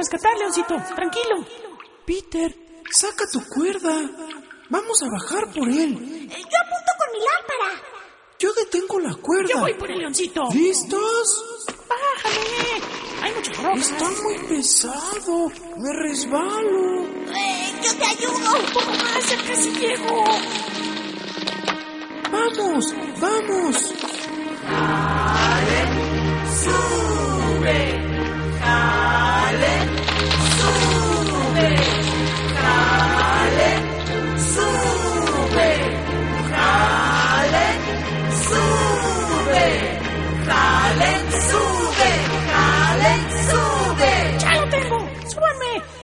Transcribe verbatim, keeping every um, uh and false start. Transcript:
rescatar, Leoncito. Tranquilo. Peter, saca tu cuerda. Vamos a bajar por él. Yo apunto con mi lámpara. Yo detengo la cuerda. Yo voy por el Leoncito. ¿Listos? Bájame. Hay muchas rocas. Está muy pesado. Me resbalo. Eh, yo te ayudo. Un poco más, ya casi llego. Vamos, vamos. ¡Sube!